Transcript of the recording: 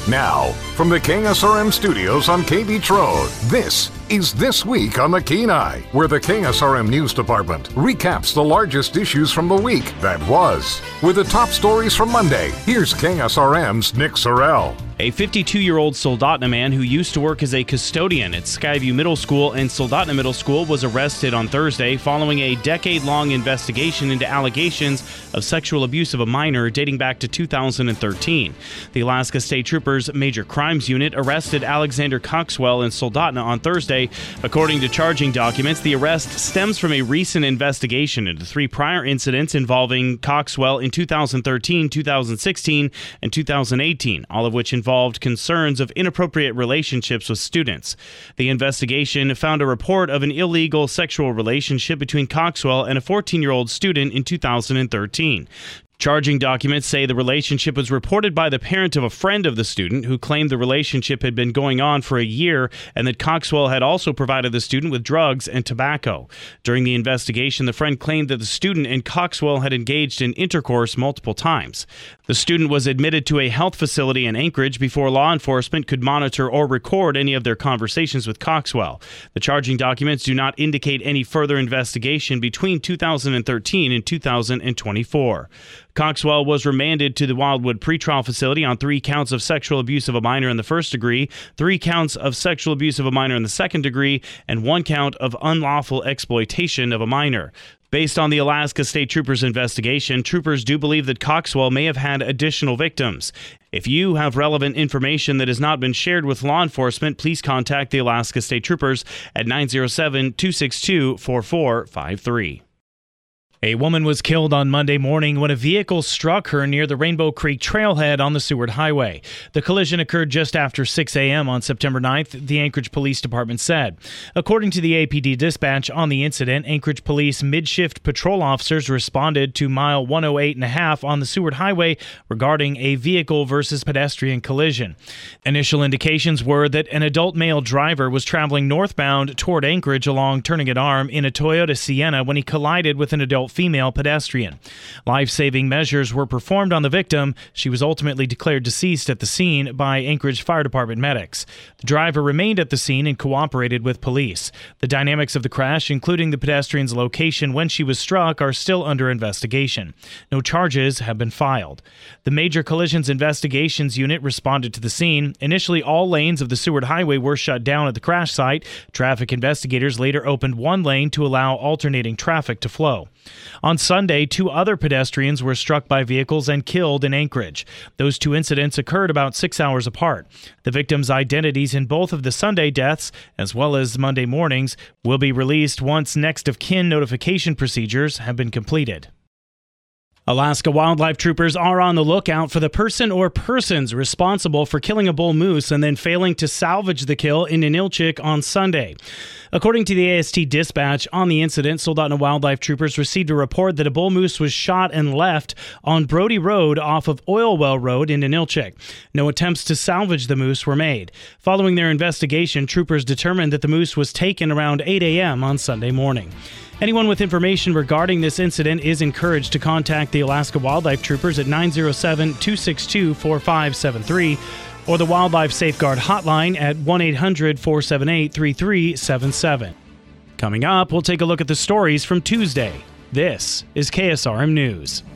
Now, from the KSRM studios on K Beach Road, this is This Week on the Kenai, where the KSRM News Department recaps the largest issues from the week that was. With the top stories from Monday, here's KSRM's Nick Sorrell. A 52-year-old Soldotna man who used to work as a custodian at Skyview Middle School and Soldotna Middle School was arrested on Thursday following a decade-long investigation into allegations of sexual abuse of a minor dating back to 2013. The Alaska State Troopers Major Crimes Unit arrested Alexander Coxwell in Soldotna on Thursday. According to charging documents, the arrest stems from a recent investigation into 3 prior incidents involving Coxwell in 2013, 2016, and 2018, all of which involved concerns of inappropriate relationships with students. The investigation found a report of an illegal sexual relationship between Coxwell and a 14-year-old student in 2013. Charging documents say the relationship was reported by the parent of a friend of the student who claimed the relationship had been going on for a year and that Coxwell had also provided the student with drugs and tobacco. During the investigation, the friend claimed that the student and Coxwell had engaged in intercourse multiple times. The student was admitted to a health facility in Anchorage before law enforcement could monitor or record any of their conversations with Coxwell. The charging documents do not indicate any further investigation between 2013 and 2024. Coxwell was remanded to the Wildwood pretrial facility on 3 counts of sexual abuse of a minor in the first degree, 3 counts of sexual abuse of a minor in the second degree, and 1 count of unlawful exploitation of a minor. Based on the Alaska State Troopers investigation, troopers do believe that Coxwell may have had additional victims. If you have relevant information that has not been shared with law enforcement, please contact the Alaska State Troopers at 907-262-4453. A woman was killed on Monday morning when a vehicle struck her near the Rainbow Creek Trailhead on the Seward Highway. The collision occurred just after 6 a.m. on September 9th, the Anchorage Police Department said. According to the APD dispatch on the incident, Anchorage Police mid-shift patrol officers responded to mile 108.5 on the Seward Highway regarding a vehicle versus pedestrian collision. Initial indications were that an adult male driver was traveling northbound toward Anchorage along Turnagain Arm in a Toyota Sienna when he collided with an adult female pedestrian. Life-saving measures were performed on the victim. She was ultimately declared deceased at the scene by Anchorage Fire Department medics. The driver remained at the scene and cooperated with police. The dynamics of the crash, including the pedestrian's location when she was struck, are still under investigation. No charges have been filed. The Major Collisions Investigations Unit responded to the scene. Initially, all lanes of the Seward Highway were shut down at the crash site. Traffic investigators later opened 1 lane to allow alternating traffic to flow. On Sunday, 2 other pedestrians were struck by vehicles and killed in Anchorage. Those 2 incidents occurred about 6 hours apart. The victims' identities in both of the Sunday deaths, as well as Monday mornings, will be released once next of kin notification procedures have been completed. Alaska Wildlife Troopers are on the lookout for the person or persons responsible for killing a bull moose and then failing to salvage the kill in Ninilchik on Sunday. According to the AST dispatch on the incident, Soldotna Wildlife Troopers received a report that a bull moose was shot and left on Brody Road off of Oil Well Road in Ninilchik. No attempts to salvage the moose were made. Following their investigation, troopers determined that the moose was taken around 8 a.m. on Sunday morning. Anyone with information regarding this incident is encouraged to contact the Alaska Wildlife Troopers at 907-262-4573 or the Wildlife Safeguard Hotline at 1-800-478-3377. Coming up, we'll take a look at the stories from Tuesday. This is KSRM News.